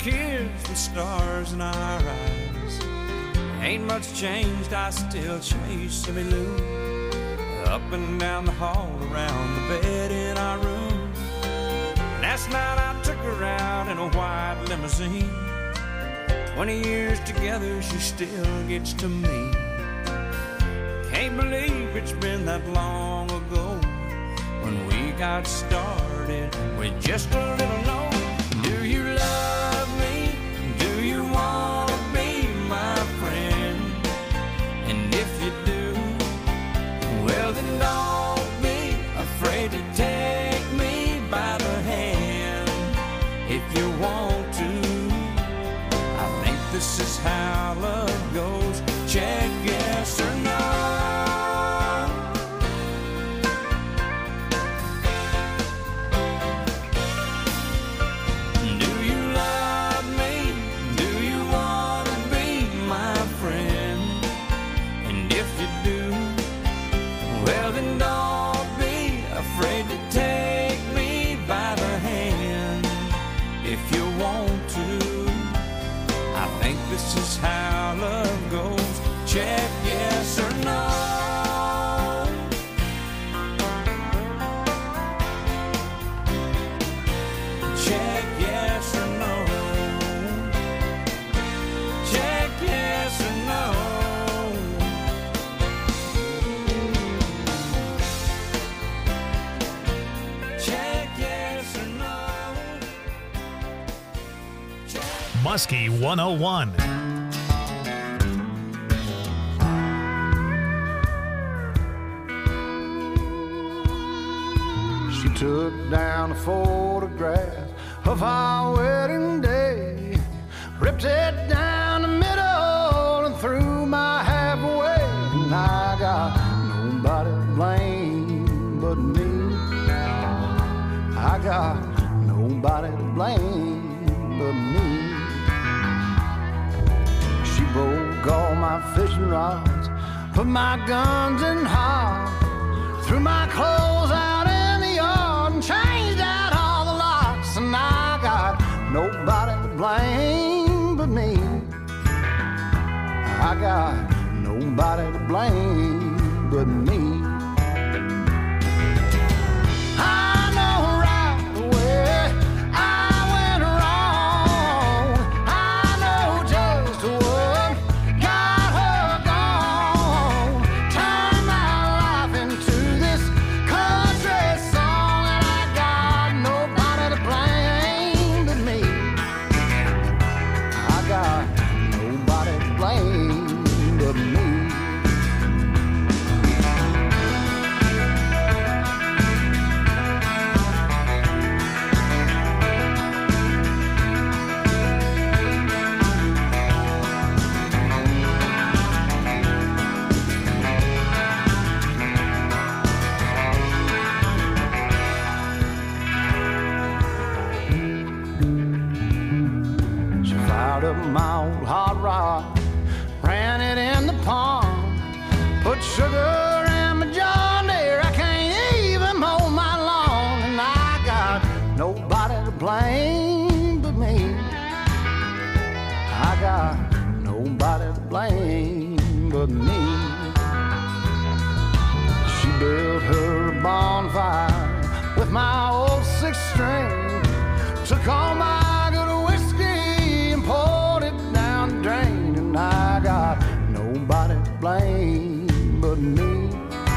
kids with stars in our eyes. Ain't much changed, I still chase Emmy Lou up and down the hall, around the bed in our room. Last night I took her out in a white limousine. 20 years together, she still gets to me. Can't believe it's been that long ago when we got started with just a little note. Do you love me? Do you want to be my friend? And if you do, well then don't be afraid to take me by the hand. If you want to, I think this is how love goes. Check yes or no. This is how love goes. Check yes or no. Check yes or no. Check yes or no. Check yes or no. Muskie 101. She took down a photograph of our wedding day, ripped it down the middle and threw my half away. And I got nobody to blame but me. I got nobody to blame but me. She broke all my fishing rods, put my guns in hard, threw my clothes out in the yard and changed out all the locks. And I got nobody to blame but me. I got nobody to blame but me. I know right away I went wrong. I know just what got her gone. Turned my life into this country song, and I got nobody to blame but me. I got nobody to blame but me. She fired up my old hot rod, ran it in the pond, put sugar in my John Deere. I can't even mow my lawn, and I got nobody to blame but me. I got nobody to blame but me. She built her bonfire with my old six string, took all my good whiskey and poured it down the drain. And I got nobody to blame but me.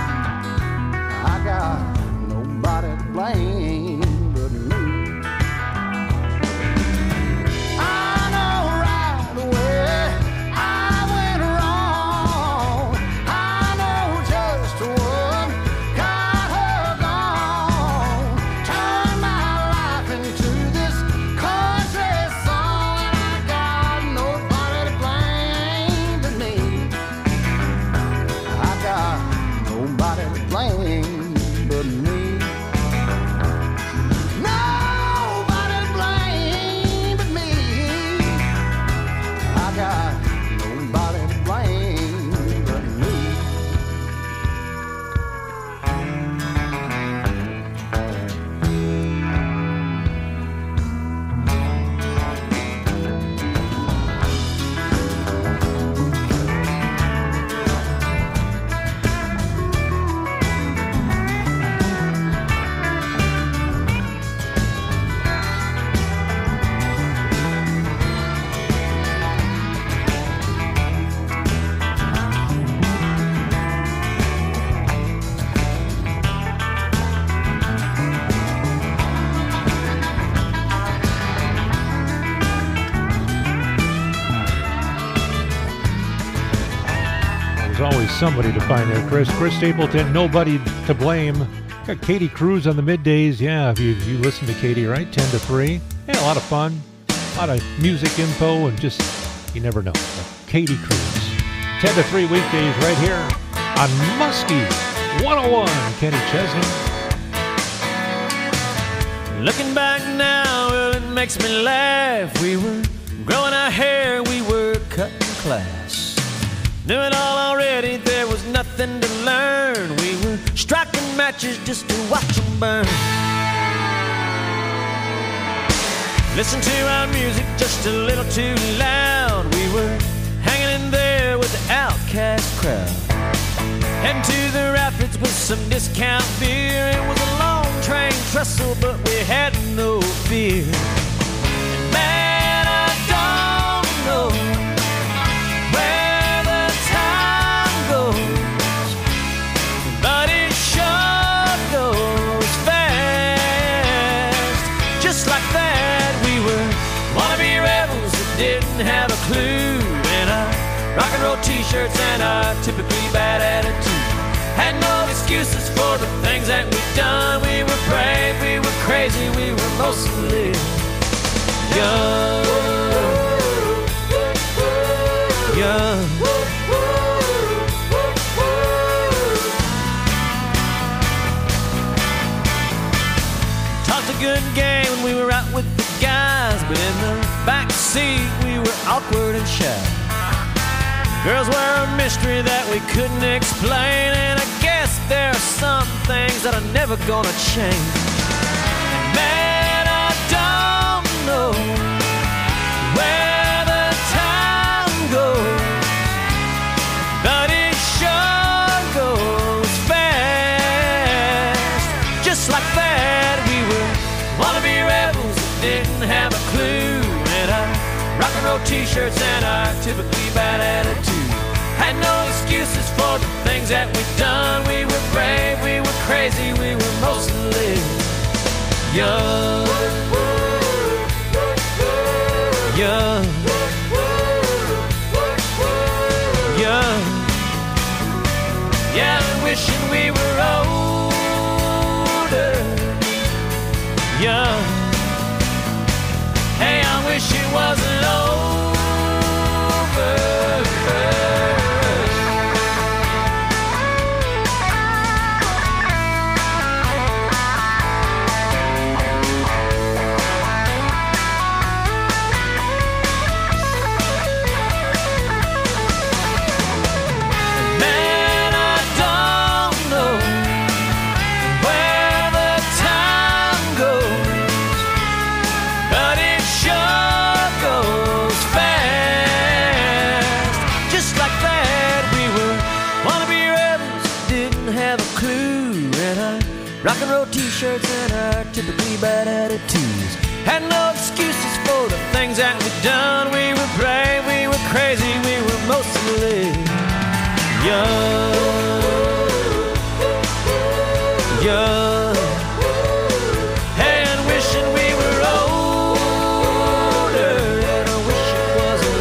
I got nobody to blame but me. I know right away I went wrong. I know just what got her gone. Turned my life into this country There's always somebody to find there, Chris. Chris Stapleton, Nobody to Blame. Got Katie Cruz on the middays. Yeah, if you listen to Katie, right? 10 to 3. Yeah, a lot of fun. A lot of music info and just, you never know. But Katie Cruz. 10 to 3 weekdays right here on Muskie 101. Kenny Chesney. Looking back now, well, it makes me laugh. We were growing our hair, we were cutting class. Knew it all already, there was nothing to learn. We were striking matches just to watch them burn. Listen to our music just a little too loud. We were hanging in there with the outcast crowd. Heading to the Rapids with some discount beer. It was a long train trestle, but we had no fear. And man, I don't know where the time goes, but it sure goes fast. Just like that, we were wannabe rebels that didn't have a clue. And our rock and roll t-shirts and our typically bad attitude had no excuses for the things that we've done. We were brave, we were crazy, we were mostly young. Young. Talked a good game when we were out with the guys, but in the back seat we were awkward and shy. Girls were a mystery that we couldn't explain, and I guess there are some things that are never gonna change. And man, I don't know where the time goes, but it sure goes fast. Just like that, we were wannabe rebels that didn't have a clue. And our rock and roll t-shirts and our typically bad attitude had no excuses for the things that we've done. We were brave, we were crazy, we were mostly young. Young. Young. Yeah, wishing we were older. Young. Hey, I wish it wasn't over. Rock and roll t-shirts and our typically bad attitudes had no excuses for the things that we've done. We were brave, we were crazy, we were mostly young. Young. Hey, and wishing we were older, and I wish it wasn't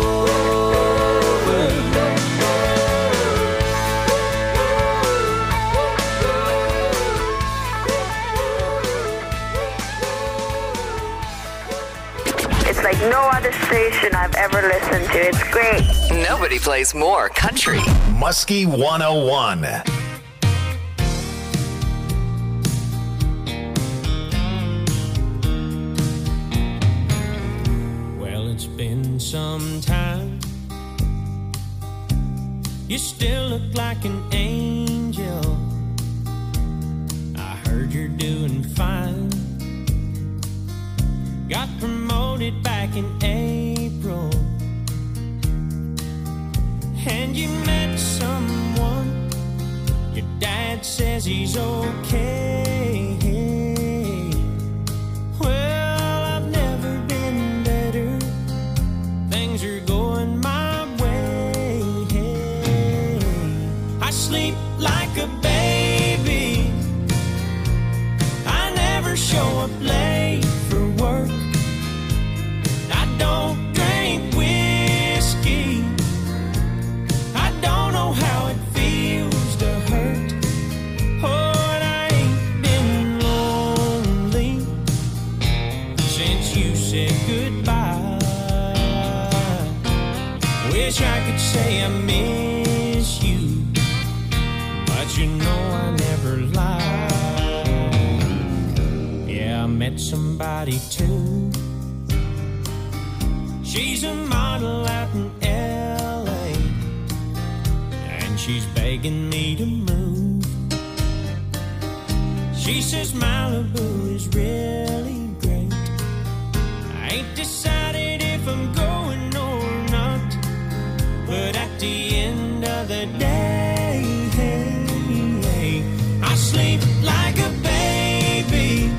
It's like no other station I've ever listened to. It's great. Nobody plays more country. Muskie 101. Well, it's been some time. You still look like an angel. I heard you're doing fine. Got promoted back in April, and you met someone. Your dad says he's okay. Well, I've never been better. Things are going my way. I sleep like a baby. I never show up late for work. I don't drink whiskey. I don't know how Wish I could say I miss you, but you know I never lied. Yeah, I met somebody too. She's a model out in L.A., and she's begging me to move. She says Malibu is really great. I ain't decided if I'm going or not, but at the end of the day, I sleep like a baby.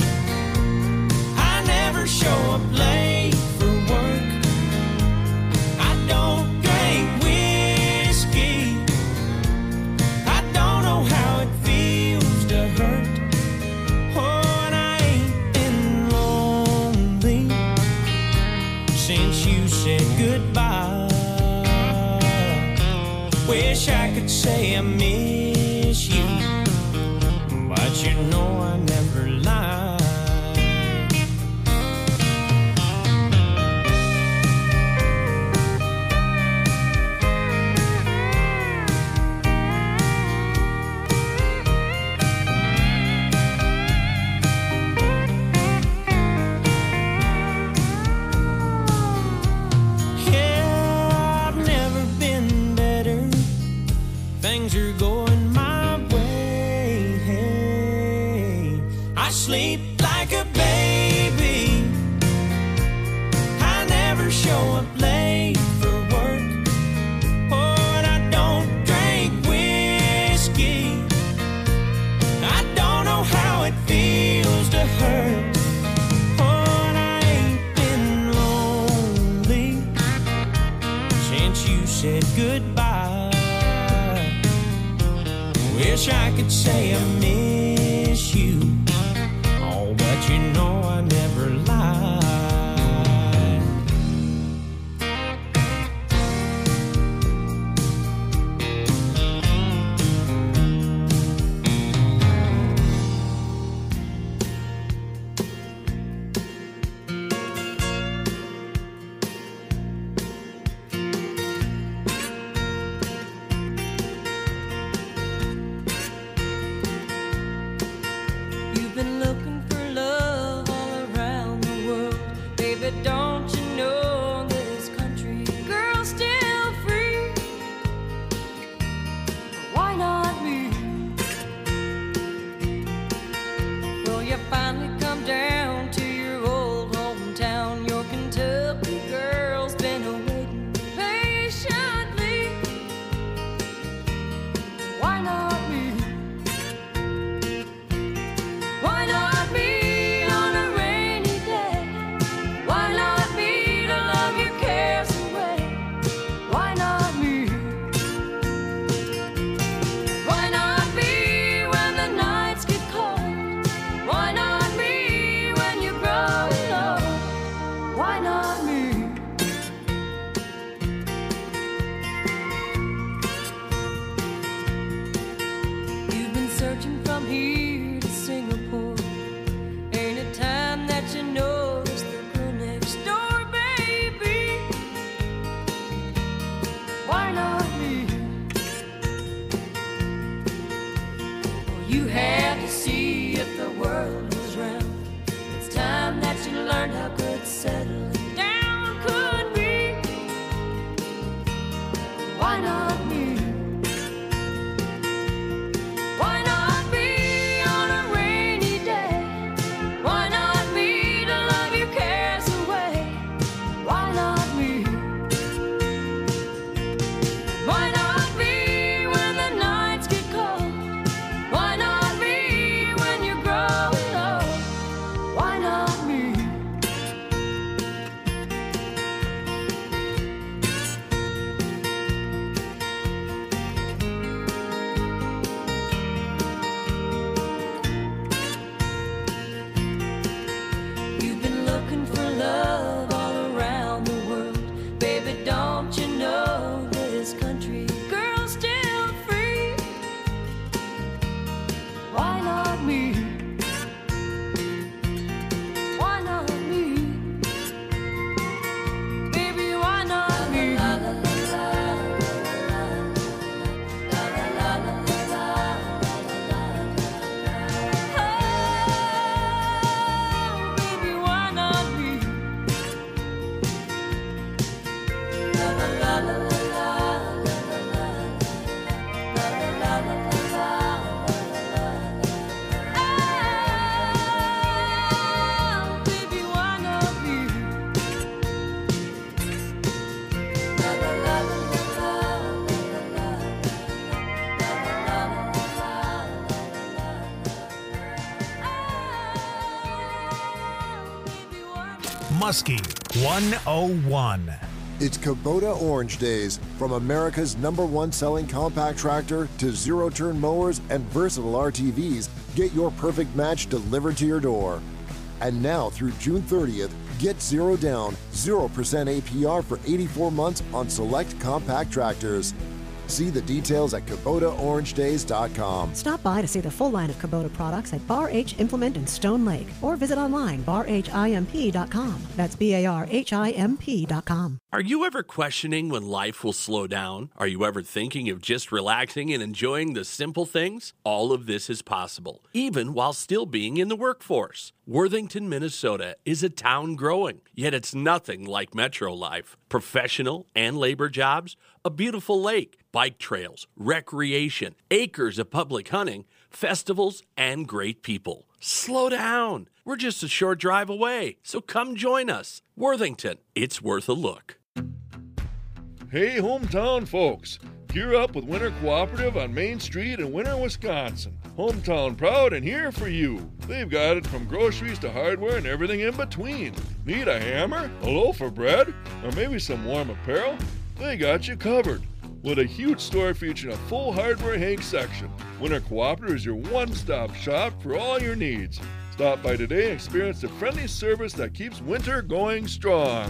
I never show up late for work. I don't drink whiskey. I don't know how it feels to hurt. Oh, and I ain't been lonely since you said goodbye. Wish I could say I miss you, but you know I never lied. Yeah, I've never been better. Things are going my way. I sleep like a baby. I never show up late for work. Oh, and I don't drink whiskey. I don't know how it feels to hurt. Oh, and I ain't been lonely since you said goodbye. Wish I could say I miss you, oh, but you know I never lied. Muskie 101. It's Kubota Orange Days. From America's #1 selling compact tractor to zero-turn mowers and versatile RTVs, get your perfect match delivered to your door. And now through June 30th, get zero down, 0% APR for 84 months on select compact tractors. See the details at KubotaOrangeDays.com. Stop by to see the full line of Kubota products at Bar H Implement in Stone Lake or visit online barhimp.com. That's BARHIMP.com. Are you ever questioning when life will slow down? Are you ever thinking of just relaxing and enjoying the simple things? All of this is possible, even while still being in the workforce. Worthington, Minnesota is a town growing, yet it's nothing like metro life. Professional and labor jobs, a beautiful lake, bike trails, recreation, acres of public hunting, festivals, and great people. Slow down. We're just a short drive away, so come join us. Worthington, it's worth a look. Hey, hometown folks. Gear up with Winter Cooperative on Main Street in Winter, Wisconsin. Hometown proud and here for you. They've got it from groceries to hardware and everything in between. Need a hammer, a loaf of bread, or maybe some warm apparel? They got you covered. With a huge store featuring a full hardware Hank section, Winter Cooperative is your one-stop shop for all your needs. Stop by today and experience the friendly service that keeps winter going strong.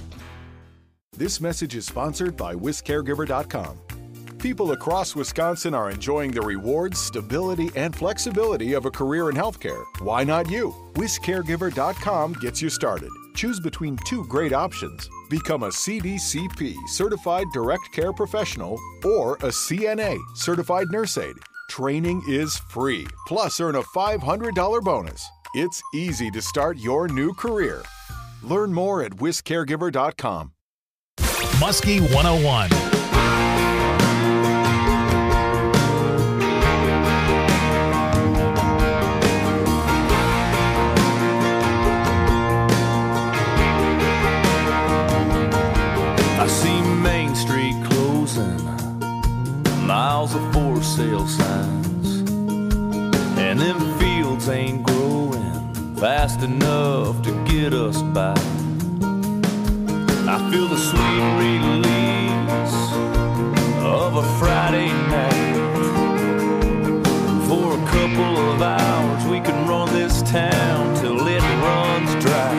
This message is sponsored by WisCaregiver.com. People across Wisconsin are enjoying the rewards, stability, and flexibility of a career in healthcare. Why not you? WisCaregiver.com gets you started. Choose between two great options. Become a CDCP, Certified Direct Care Professional, or a CNA, Certified Nurse Aide. Training is free, plus earn a $500 bonus. It's easy to start your new career. Learn more at WisCaregiver.com. Muskie 101. I see Main Street closing, miles of for sale signs, and them fields ain't growing fast enough to get us by. I feel the sweet release of a Friday night. For a couple of hours we can run this town till it runs dry.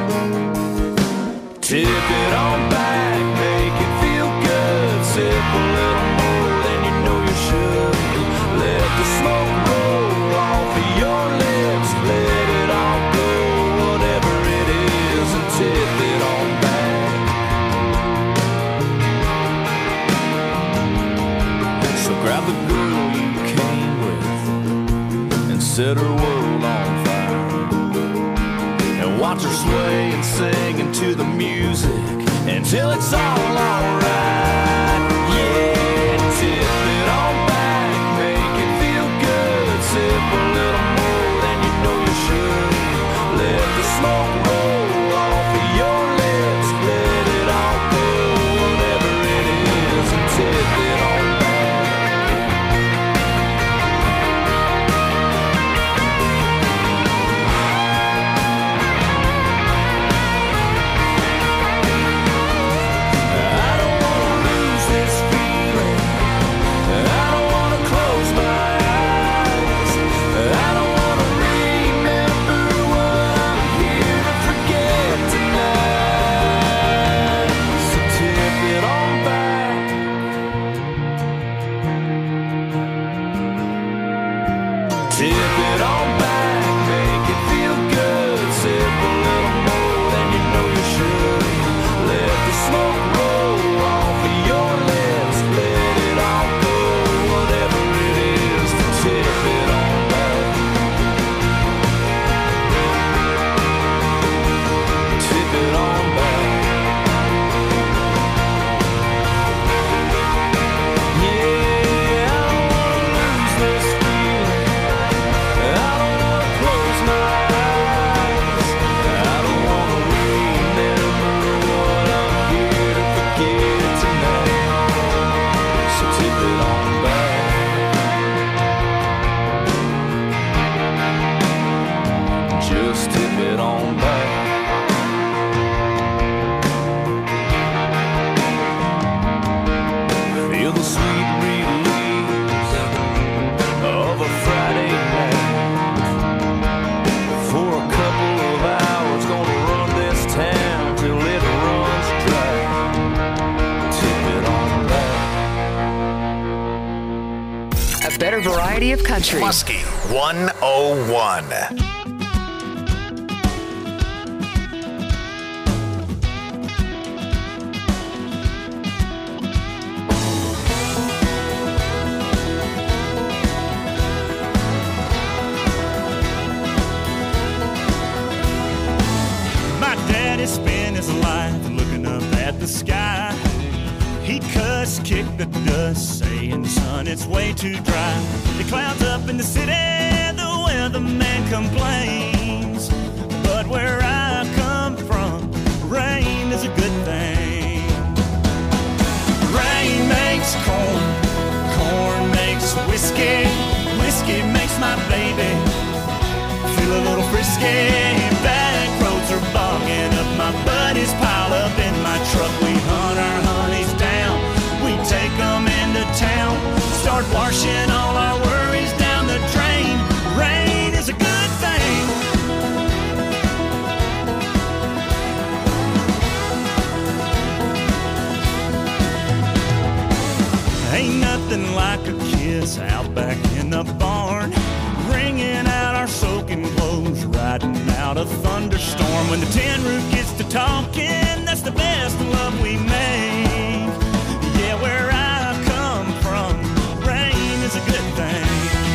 Tip it on back, make it feel good. Sip a little more than you know you should. Let the smoke roll off of your lips. Let it all go, whatever it is, and tip it on back. So grab the girl you came with and set her world on fire. And watch her sway and sing into the music until it's all alright. Yeah, tip it on back, make it feel good. Sip a little more than you know you should. Let the smoke roll off of your lips. Let it all go, whatever it is, and tip it on back. I don't entire variety of country. Muskie 101. Daddy spent his life looking up at the sky. He cussed, kicked the dust, saying, son, it's way too dry. The clouds up in the city, the weatherman complains. But where I come from, rain is a good thing. Rain makes corn, corn makes whiskey, whiskey makes my baby feel a little frisky. Back roads are bogging up, my buddies pile up in my truck. We hunt our honeys down, we take them into town, start washing all our worries down the drain. Rain is a good thing. Ain't nothing like a kiss out back in the barn, wringing out our soaking clothes, riding out a thunderstorm. When the tin roof gets to talking, that's the best love we make. Yeah, where I come from, rain is a good thing.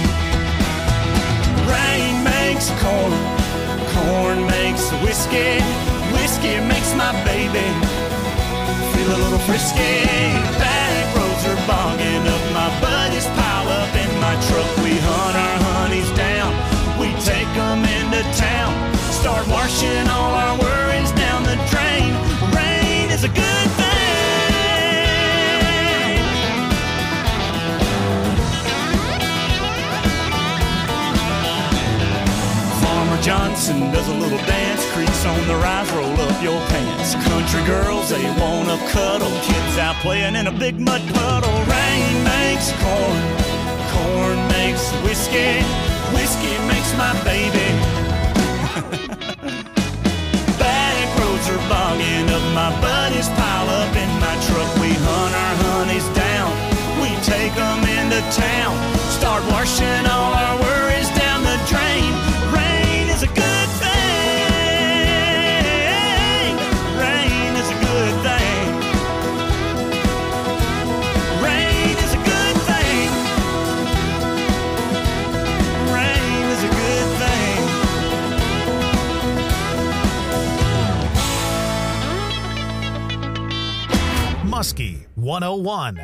Rain makes corn, corn makes whiskey, whiskey makes my baby feel a little frisky. Back roads are bogging up, my buddies pile up in my truck. We hunt our honeys down, we take them into town, start washing all our worries down the drain. Rain is a good thing. Farmer Johnson does a little dance, creaks on the rise, roll up your pants. Country girls, they wanna cuddle, kids out playing in a big mud puddle. Rain makes corn, corn makes whiskey, whiskey makes my baby. Back roads are bogging up, my buddies pile up in my truck. We hunt our honeys down, we take them into town, start washing all our worries down the drain. Rain is a good thing. Rain is a good thing. Rain is a good thing. Rain is a good thing. Muskie 101.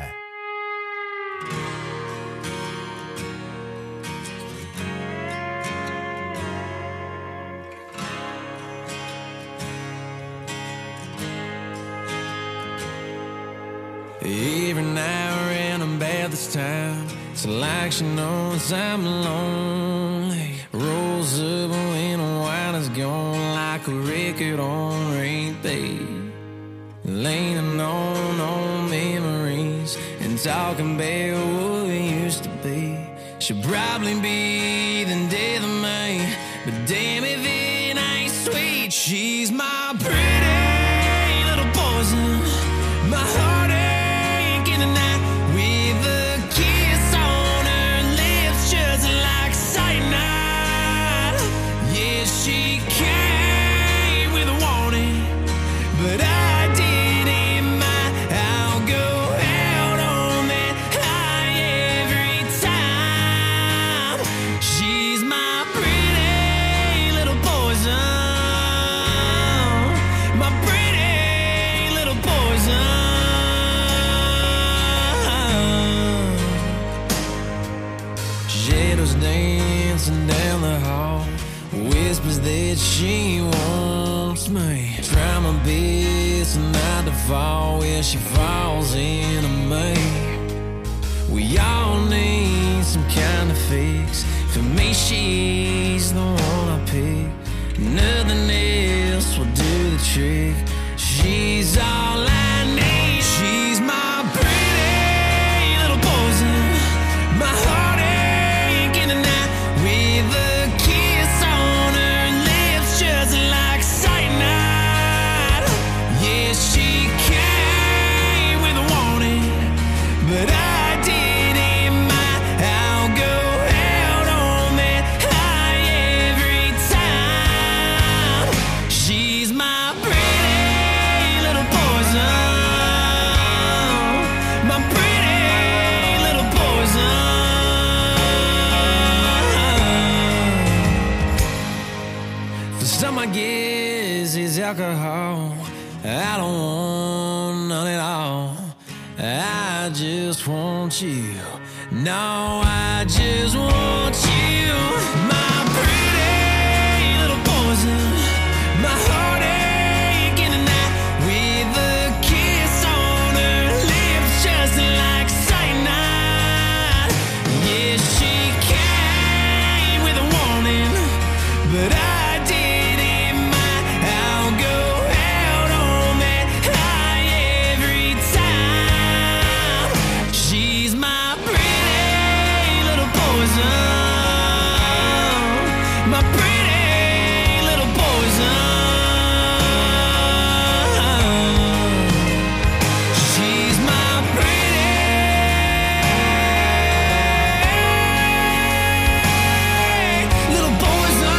Every now and I'm bad this time, it's like she knows I'm lonely. Rolls up when the wine is gone, like a record on repeat. Leaning on old memories and talking about what we used to be. She'll probably be the death of me, but damn if it ain't sweet. She's my pretty little poison, my heartache in the night, with a kiss on her lips just like cyanide. Yeah, she came with a warning, but I didn't mind. I'll go out on that high every time. She's my pretty little poison, my pretty little poison. Shadows dancing down the hall, whispers that she wants me. Try my best not to fall where she falls into me. We all need some kind of fix. For me, she's the one I pick. Nothing else will do the trick. She's all I need. She's my pretty little poison, my heartache in the night, with a kiss on her lips just like cyanide. Yeah, she came with a warning, but I didn't mind. I'll go I just want you. No, I just want you. My pretty little poison. My heartache in the night with a kiss on her lips just like cyanide. Yeah, she came with a warning, but I didn't mind. I'll go out on that high every time. She's my pretty little poison. My pretty little poison. She's my pretty little poison.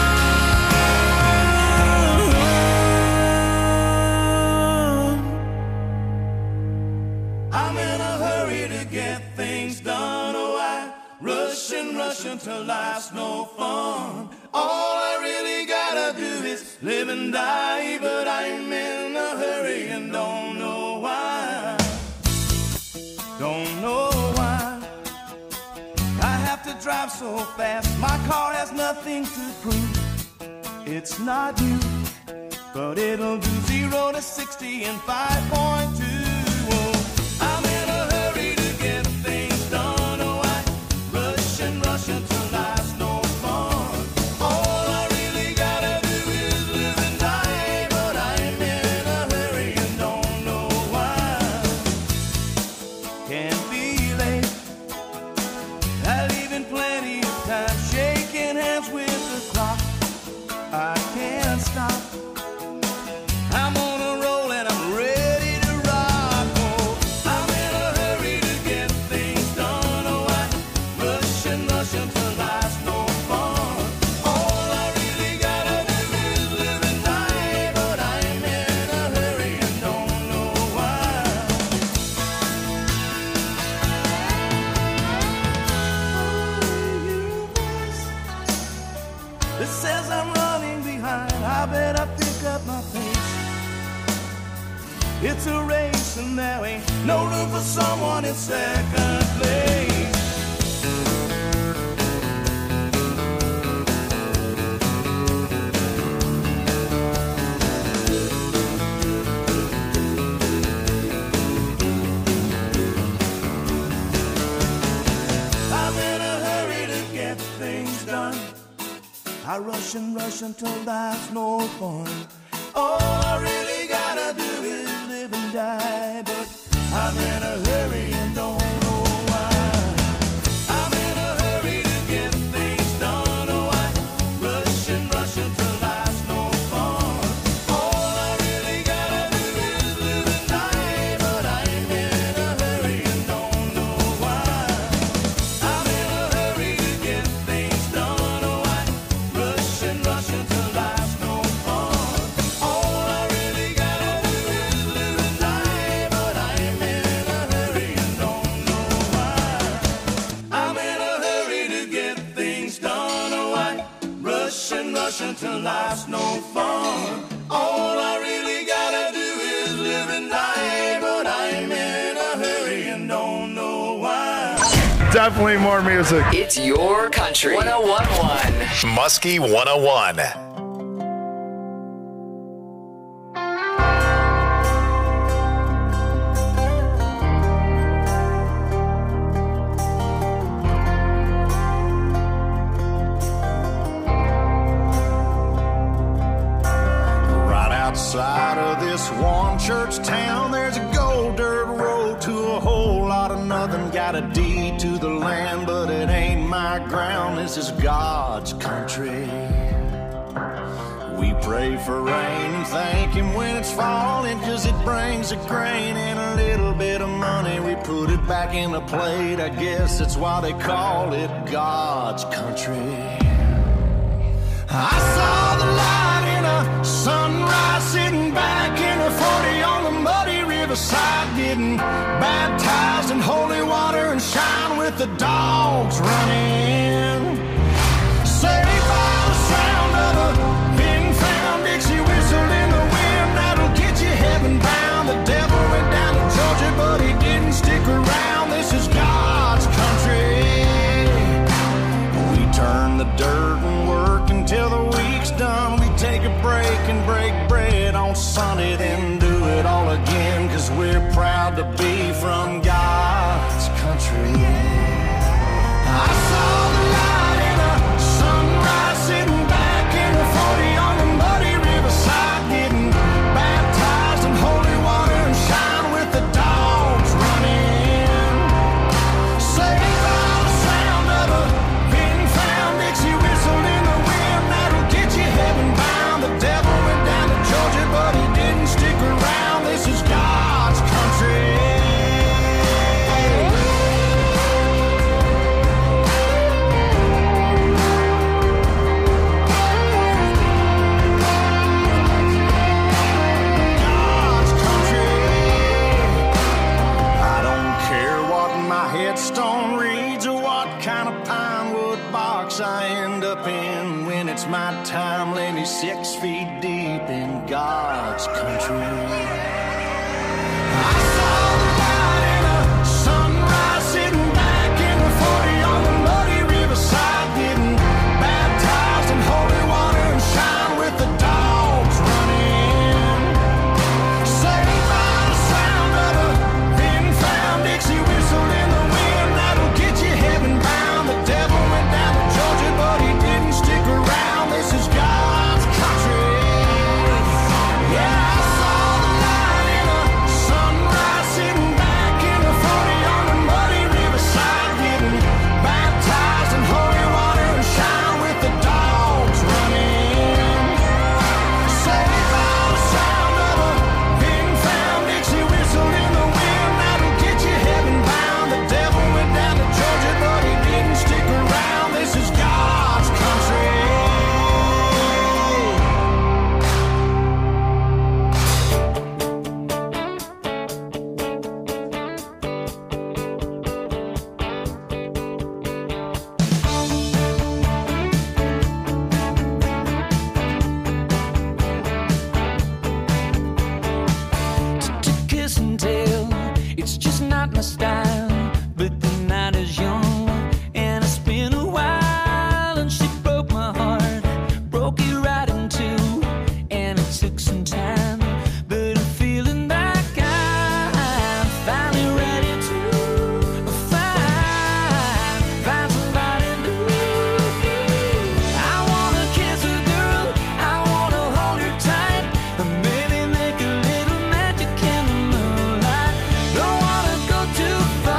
I'm in a hurry to get things done. Oh, I rush until life's no fun. All I really gotta do is live and die, but I'm in a hurry and don't know why. Don't know why I have to drive so fast. My car has nothing to prove. It's not you, but it'll do 0 to 60 in 5.2. Oh, I'm in a hurry to get things done. Oh, I rush until life's no fun. All I really gotta do is live and die, but I'm in a hurry and don't know why. Can't be late. I leave in plenty of time, shaking hands with the clock. I can't stop. I'm on a roll and I'm ready to rock. Oh, I'm in a hurry to get things done. Oh, I rush until life's no fun. All I really gotta do is live and die, but I'm in a hurry and don't know why. It says I'm running behind. I better pick up my pace. It's a race and there ain't no room for someone in second place. I'm in a hurry to get things done. I rush until life's no fun. All I really gotta do is live and die, but I'm in a hurry and don't know why. I'm in a hurry to get things done. Oh, I rush until life's no fun. All I really gotta do is live and die, but I'm in a hurry and don't know why. I'm in a hurry to get things done. Oh, I rush until life's no fun. All I really gotta do is live and die, but I'm in a hurry and don't know why. I'm in a hurry to get things done. Oh, I rush until life's no fun. All I really gotta do is live and die, but I'm in a hurry and don't know why. Definitely more music. It's your country. 101.1. Muskie 101. Right outside of this one church town, there's a gold dirt road to a whole lot of nothing. Got a deed to the land, but it ain't my ground. This is God's country. We pray for rain and thank Him when it's falling, 'cause it brings a grain and a little bit of money. We put it back in the plate. I guess that's why they call it God's country. I saw the light in a sunrise, sitting back in a 40 on the muddy riverside, getting baptized in holy water and shine with the dogs running. Saved by the sound of a being found Dixie whistle in the wind, that'll get you heaven bound. The devil went down to Georgia, but he didn't from God's country. I saw the light in a sunrise, sitting back in the 40 on the muddy riverside, getting baptized in holy water and shine with the dogs running. Saved by the sound of a pin-found Dixie whistle in the wind that'll get you heaven bound. The devil went down to Georgia, but he didn't stick around. This is God's country. Headstone reads or what kind of pine wood box I end up in. When it's my time, lay me 6 feet deep in God's country. I saw the light in a sunrise, sitting back in the 40 on the muddy riverside, getting baptized in holy water and shine with the dogs running. Saved by the sound of a pin-found Dixie whistle in the wind that'll get you heaven bound. The devil went down to Georgia, but he didn't stick around. This is God's country. Yeah, I saw the light in a sunrise, sitting back in the 40 on the muddy riverside, getting baptized in holy water and shine with the dogs running. Saved by the sound of a pin-found Dixie whistle in the wind that'll get you heaven bound. The devil went down to Georgia, but he didn't stick around. This is God's country. To kiss and tell, it's just not my style. But the night is young, and it's been a while. And she broke my heart, broke it right in two, and it took some time. But I'm feeling like I'm finally ready to find somebody new. I wanna kiss a girl, I wanna hold her tight, and maybe make a little magic in the moonlight. Don't wanna go too far.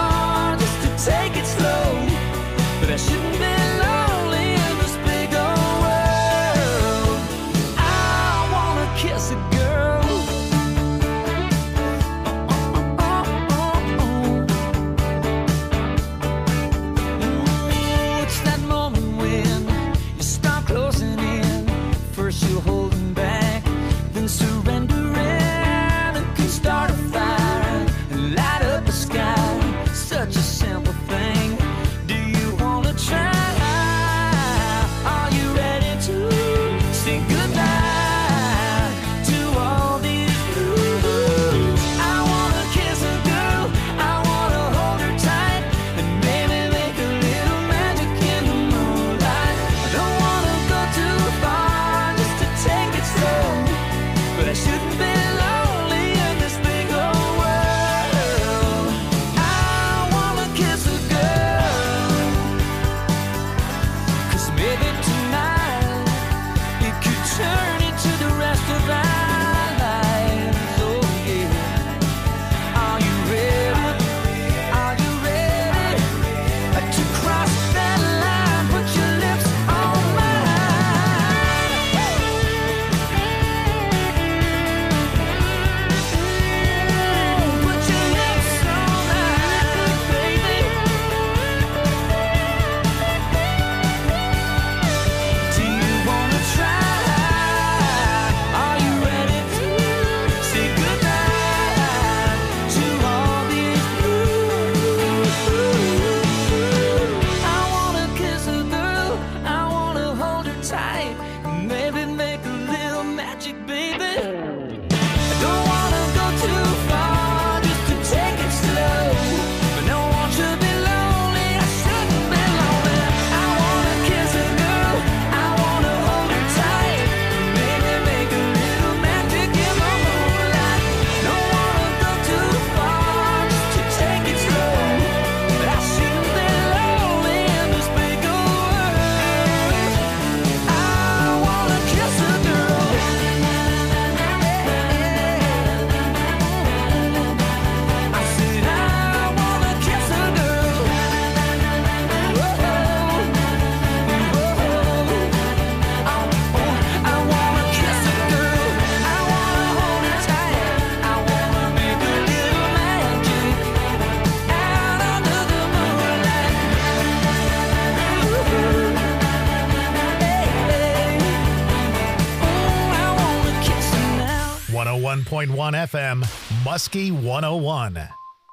91.1 FM, Muskie 101.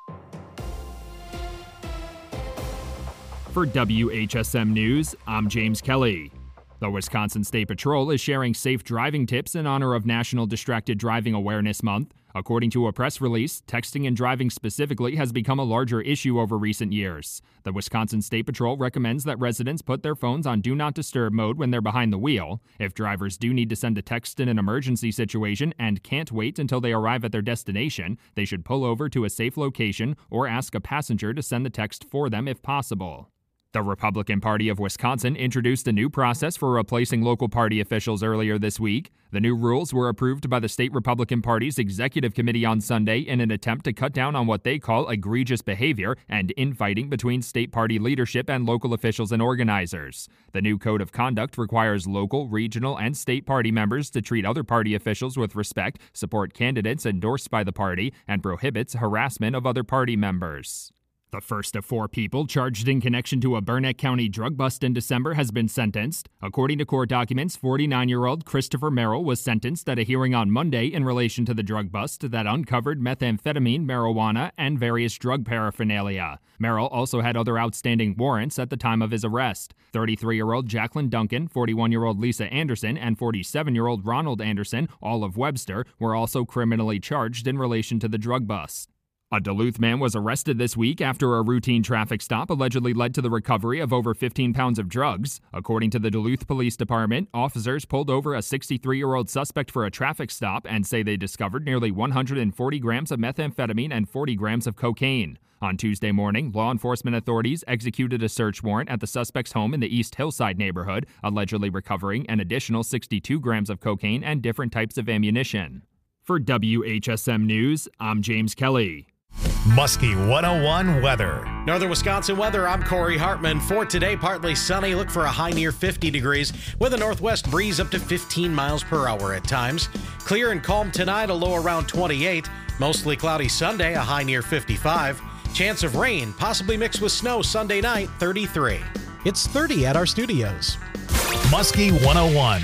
For WHSM News, I'm James Kelly. The Wisconsin State Patrol is sharing safe driving tips in honor of National Distracted Driving Awareness Month. According to a press release, texting and driving specifically has become a larger issue over recent years. The Wisconsin State Patrol recommends that residents put their phones on Do Not Disturb mode when they're behind the wheel. If drivers do need to send a text in an emergency situation and can't wait until they arrive at their destination, they should pull over to a safe location or ask a passenger to send the text for them if possible. The Republican Party of Wisconsin introduced a new process for replacing local party officials earlier this week. The new rules were approved by the state Republican Party's Executive Committee on Sunday in an attempt to cut down on what they call egregious behavior and infighting between state party leadership and local officials and organizers. The new code of conduct requires local, regional, and state party members to treat other party officials with respect, support candidates endorsed by the party, and prohibits harassment of other party members. The first of 4 people charged in connection to a Burnett County drug bust in December has been sentenced. According to court documents, 49-year-old Christopher Merrill was sentenced at a hearing on Monday in relation to the drug bust that uncovered methamphetamine, marijuana, and various drug paraphernalia. Merrill also had other outstanding warrants at the time of his arrest. 33-year-old Jacqueline Duncan, 41-year-old Lisa Anderson, and 47-year-old Ronald Anderson, all of Webster, were also criminally charged in relation to the drug bust. A Duluth man was arrested this week after a routine traffic stop allegedly led to the recovery of over 15 pounds of drugs. According to the Duluth Police Department, officers pulled over a 63-year-old suspect for a traffic stop and say they discovered nearly 140 grams of methamphetamine and 40 grams of cocaine. On Tuesday morning, law enforcement authorities executed a search warrant at the suspect's home in the East Hillside neighborhood, allegedly recovering an additional 62 grams of cocaine and different types of ammunition. For WHSM News, I'm James Kelly. Muskie 101 weather. Northern Wisconsin weather, I'm Corey Hartman. For today, partly sunny. Look for a high near 50 degrees with a northwest breeze up to 15 miles per hour at times. Clear and calm tonight, a low around 28. Mostly cloudy Sunday, a high near 55. Chance of rain, possibly mixed with snow Sunday night, 33. It's 30 at our studios. Muskie 101.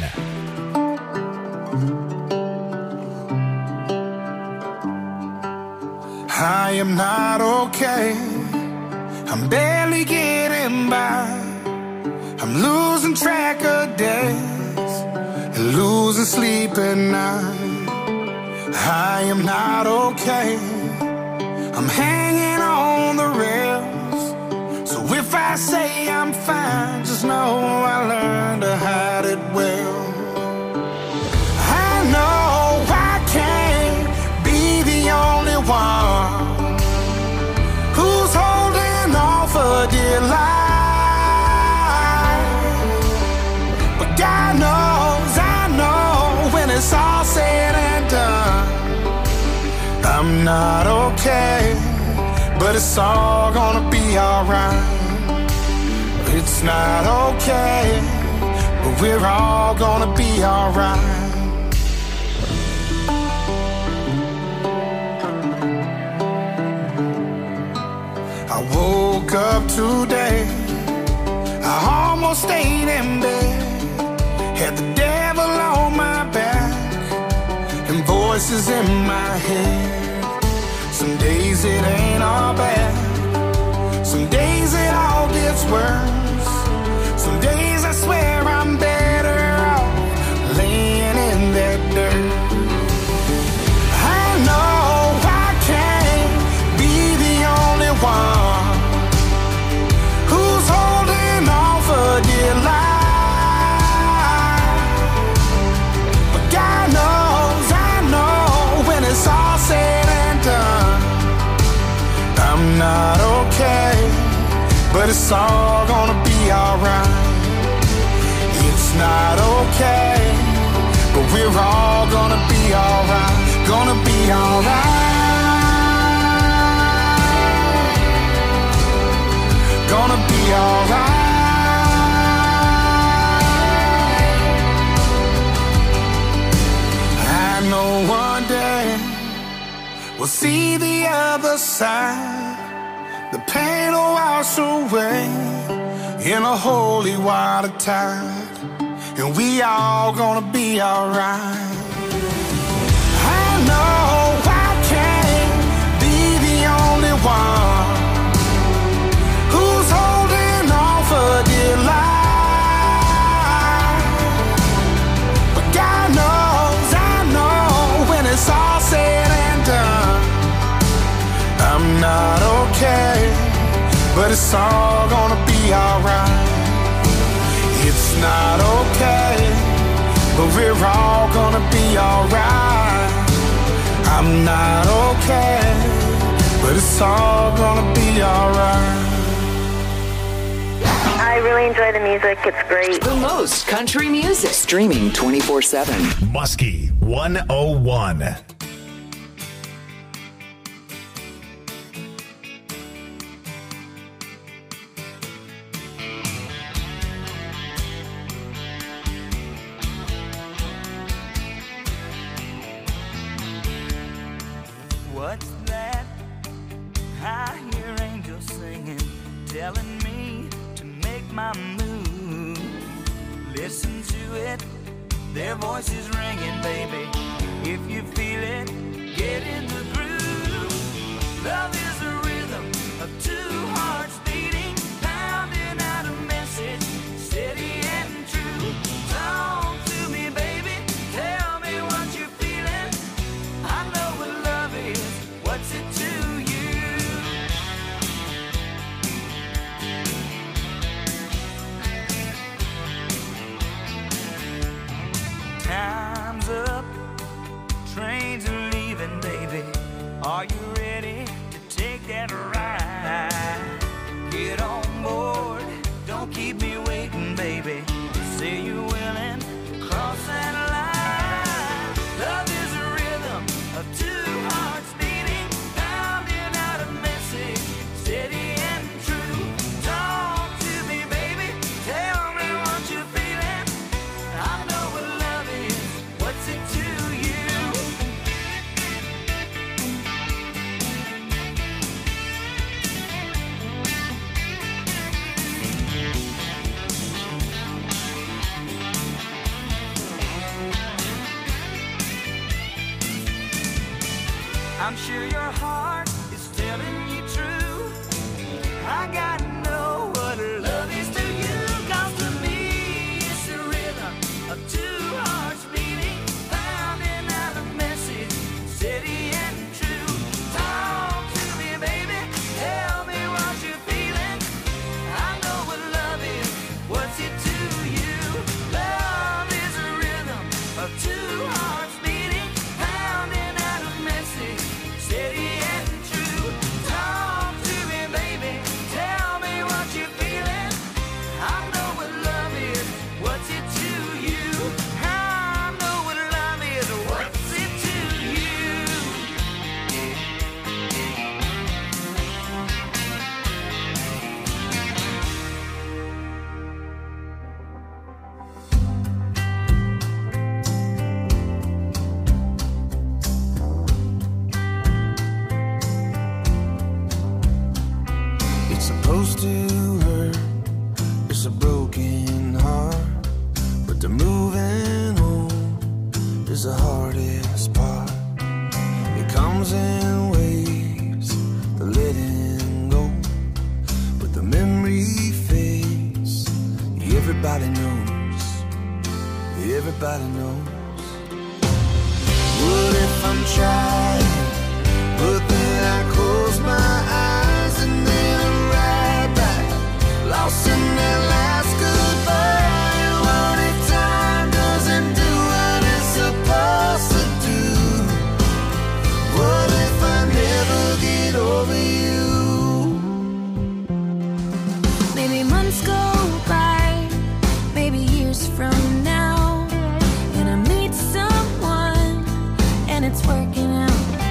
I am not okay. I'm barely getting by. I'm losing track of days and losing sleep at night. I am not okay. I'm hanging on the rails. So if I say I'm fine, just know I learned to hide it well. I know I can't be the only one who's holding on for dear life. But God knows, I know, when it's all said and done, I'm not okay, but it's all gonna be alright. It's not okay, but we're all gonna be alright. I woke up today, I almost stayed in bed, had the devil on my back and voices in my head. Some days it ain't all bad, some days it all gets worse. Some days I swear I'm better off laying in that dirt. I know I can't be the only one who's holding on for dear life. But God knows, I know, when it's all said and done, I'm not okay, but it's all gonna be alright. It's not okay, but we're all gonna be alright. Gonna be alright. Gonna be alright. I know one day we'll see the other side. The pain will wash away in a holy water tide, and we all gonna be alright. I know I can't be the only one who's holding on for dear life. But God knows, I know when it's all said and done, I'm not okay, but it's all gonna be alright. It's not okay, but we're all gonna be alright. I'm not okay, but it's all gonna be alright. I really enjoy the music. It's great. The most country music. Streaming 24/7. Muskie 101. What's that? I hear angels singing, telling me to make my move. Listen to it, their voices ringing, baby. If you feel it, get in the groove. Love is a rhythm of two hearts beating, pounding out a message, steady and true. Talk to me, baby, tell me what you're feeling. I know what love is, what's it to you? Time's up, trains are leaving, baby. Are you ready to take that ride? Get on board, don't keep me waiting, baby. Say you're willing to cross that line. Love is a rhythm of two hearts beating, pounding out a message, steady and true. Talk to me, baby, tell me what you're feeling. I know what love is, what's it to you? I'm sure your heart is telling you true. I gotta know what love is to you. 'Cause to me it's a rhythm of two hearts beating, pounding out a message, steady and true. Talk to me, baby, tell me what you're feeling. I know what love is, what's it to you? Love is a rhythm of two hearts beating, pounding out a message, steady and true. Talk to me, baby, tell me what you're feeling. I know what love is, what's it to you? I know what love is, what's it to you? It's supposed to hurt, it's a broken heart, but the moving on is the hardest part. It comes in waves, the letting go, but the memory fades. Everybody knows, everybody knows. What if I'm trying, but then I close my eyes and then I'm right back, lost in that last goodbye. What if time doesn't do what it's supposed to do? What if I never get over you? Maybe months go by, maybe years from now, and I meet someone and it's working out.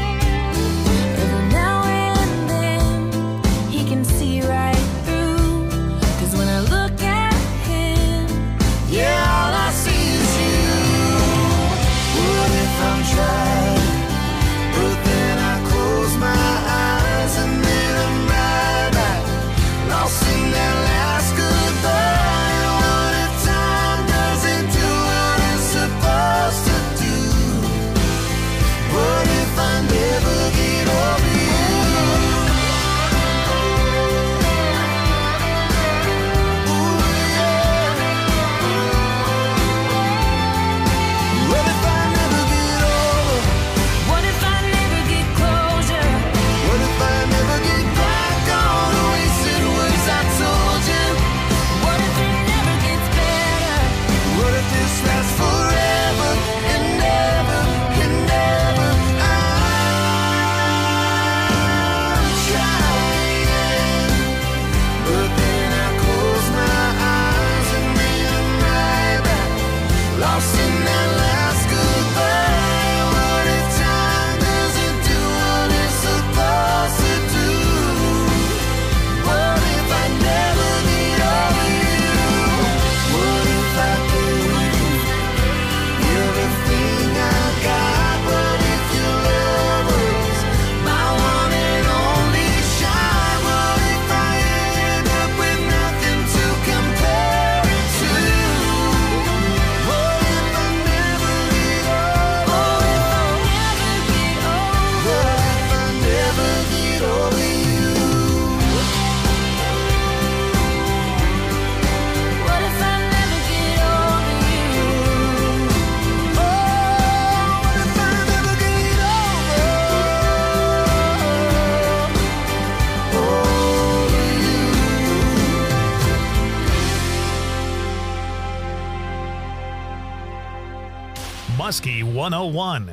Muskie 101.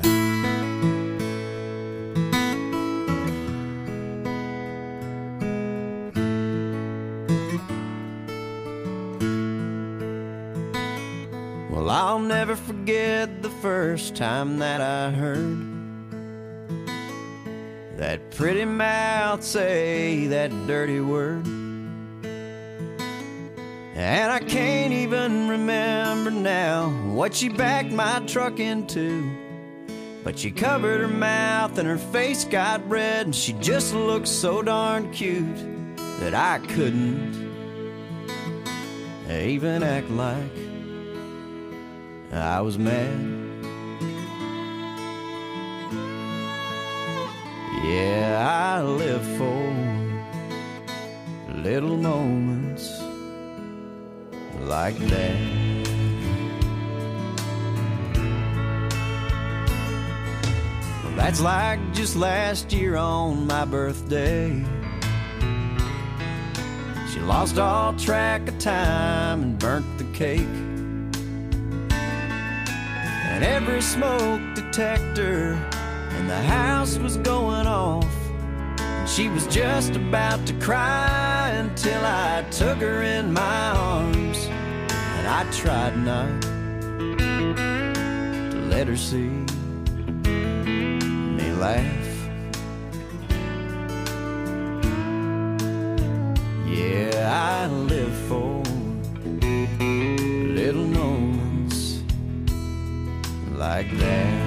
Well, I'll never forget the first time that I heard that pretty mouth say that dirty word. And I can't even remember now what she backed my truck into, but she covered her mouth and her face got red, and she just looked so darn cute that I couldn't even act like I was mad. Yeah, I live for little moments like that. Well, that's like just last year on my birthday. She lost all track of time and burnt the cake. And every smoke detector in the house was going off, and she was just about to cry until I took her in my arms, and I tried not to let her see me laugh. Yeah, I live for little moments like that.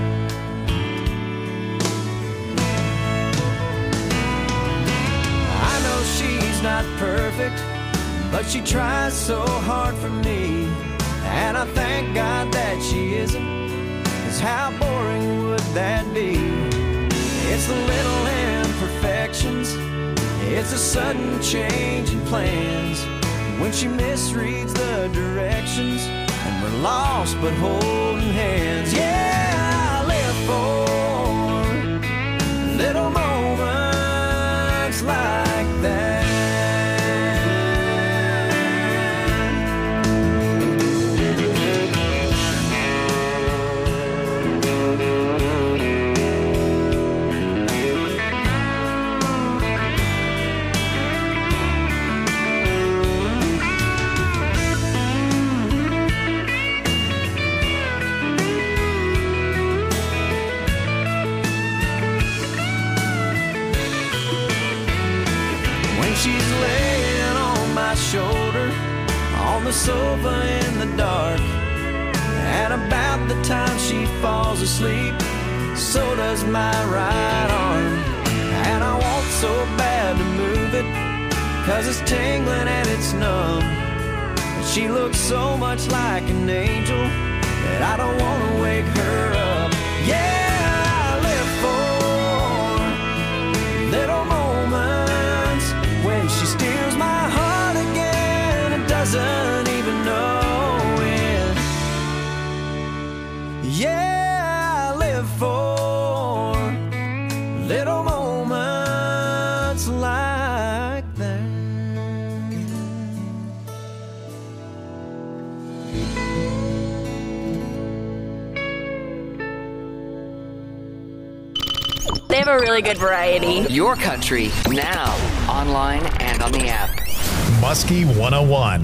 I know she's not perfect, but she tries so hard for me, and I thank God that she isn't, 'cause how boring would that be? It's the little imperfections, it's a sudden change in plans, when she misreads the directions and we're lost but holding hands. Yeah, I live for little moments like that. She's laying on my shoulder on the sofa in the dark, and about the time she falls asleep, so does my right arm. And I want so bad to move it, 'cause it's tingling and it's numb, and she looks so much like an angel that I don't want to wake her up. Yeah, I live for little moments when she steals my heart again and doesn't even know it. Yeah, I live for little moments like that. They have a really good variety. Your country, now, online and on the app. Muskie 101.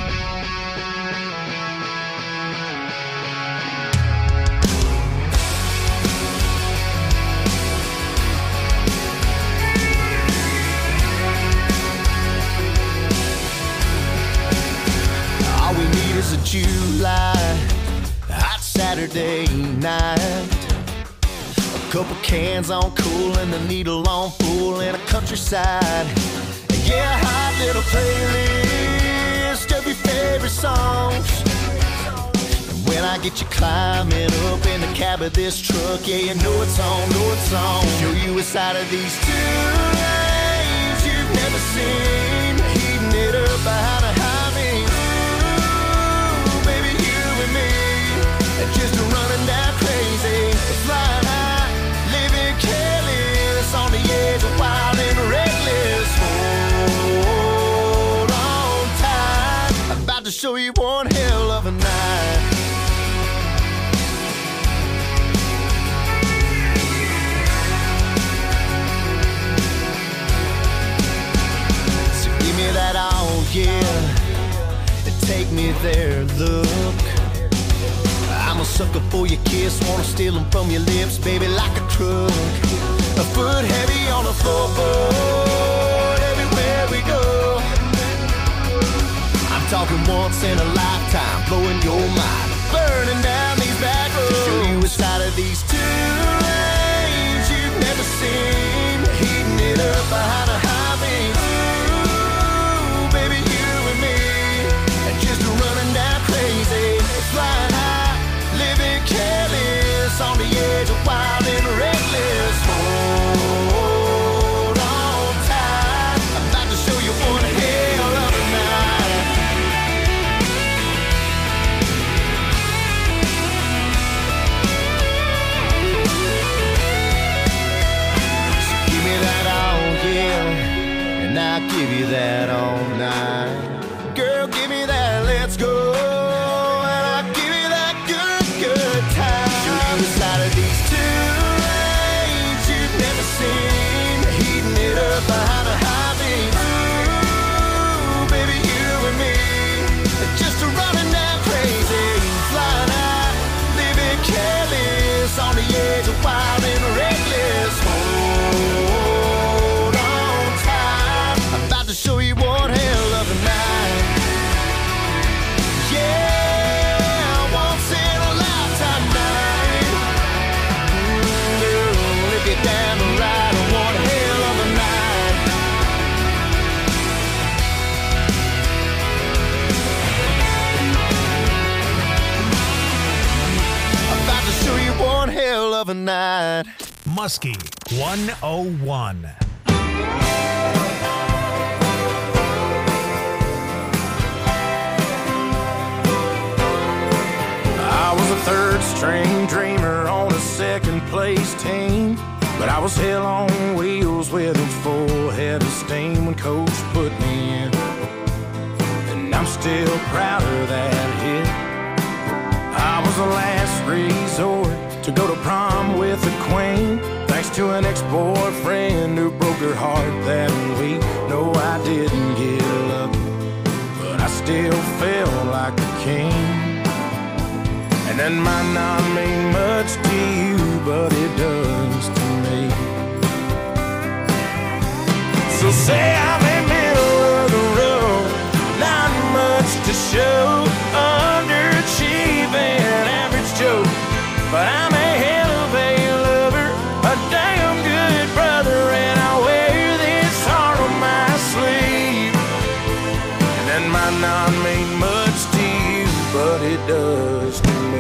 All we need is a July hot Saturday night. A couple cans on cool and the needle on full in a countryside. Yeah, hot little playlist of your favorite songs. And when I get you climbing up in the cab of this truck, yeah, you know it's on, know it's on. Show you a side of these two lanes you've never seen. Heating it up behind a highway. Ooh, baby, you and me, just running down crazy. Flying high, living careless, on the edge of wild and reckless. Hold on tight, about to show you one hell of a night. take me there, look. I'm a sucker for your kiss, wanna steal them from your lips, baby, like a truck. A foot heavy on the floorboard, everywhere we go. I'm talking once in a lifetime, blowing your mind, burning down these back roads. Show you a side of these two lanes you've never seen, heating it up behind a high beam. Ooh, baby, you and me, and just running down crazy, flying high, living careless, on the edge of wild and reckless. Hold on tight, I'm about to show you one hell of a night. So give me that all, yeah, and I'll give you that all night. Girl, give me that, let's go. Behind a high beam, ooh, baby, you and me, just running down crazy, flying high, living careless, on the edge of wild and reckless. Hold on tight, I'm about to show you one hell of a night. Yeah, once in a lifetime night. Girl, if you're down to ride on one hell of a night. Show you one hell of a night. Muskie 101. I was a third string dreamer on a second place team, but I was hell on wheels with a full head of steam when coach put me in, and I'm still proud of that hit. I was the last resort to go to prom with the queen, thanks to an ex-boyfriend who broke her heart that week. No, I didn't get lucky, but I still felt like a king. And that might not mean much to you, but it does to me. So say I'm in the middle of the road, not much to show, underachieving, average Joe, but I'm a hell of a lover, a damn good brother, and I wear this heart on my sleeve. And that might not mean much to you, but it does to me.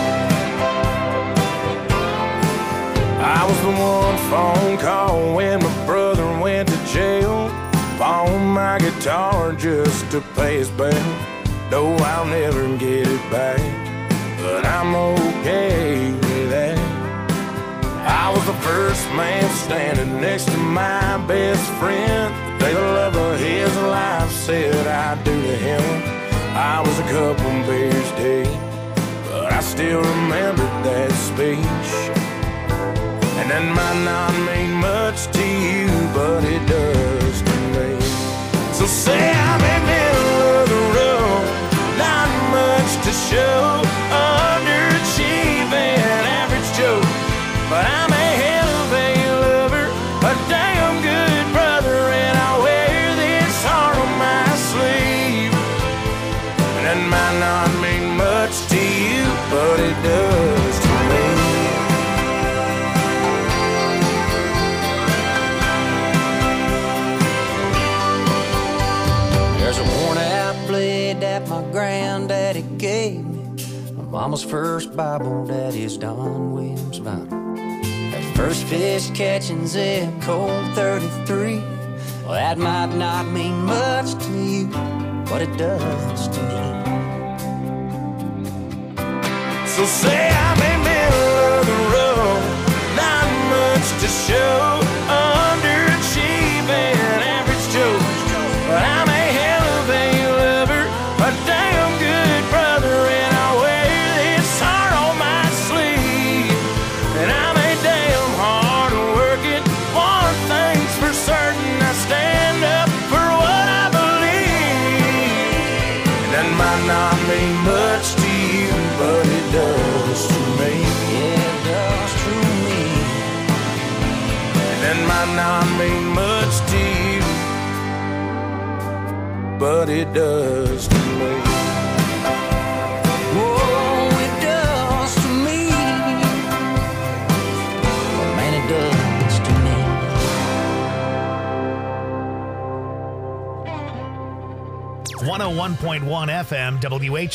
I was the one phone call when my brother went to jail, pawned my guitar just to pay his bail. No, I'll never get it back, but I'm okay with that. I was the first man standing next to my best friend, the day the love of his life said I do to him. I was a couple beers deep, but I still remember that speech. And that might not mean much to you, but it does to me. So say I'm in the middle of the road, not much to show, underachieving, average Joe, but I'm a hell of a lover, a damn good brother, and I wear this heart on my sleeve. And that might not mean much to you, but it does to me. There's a worn out blade that my granddaddy gave me, my mama's first Bible, daddy's Don Williams Bible. That first fish catching's in cold 33. Well, that might not mean much to you, but it does to me. So say I'm in the middle of the road, not much to show, underachieving, average Joe, but I'm a hell of a lover, a damn good brother, and I wear this heart on my sleeve. And I'm a damn hard working, one thing's for certain, I stand up for what I believe. And that might might not mean much to you, but it does to me. Yeah, it does to me. And it might not mean much to you, but it does to me. Oh, it does to me. Oh, man, it does to me. 101.1 FM, WH.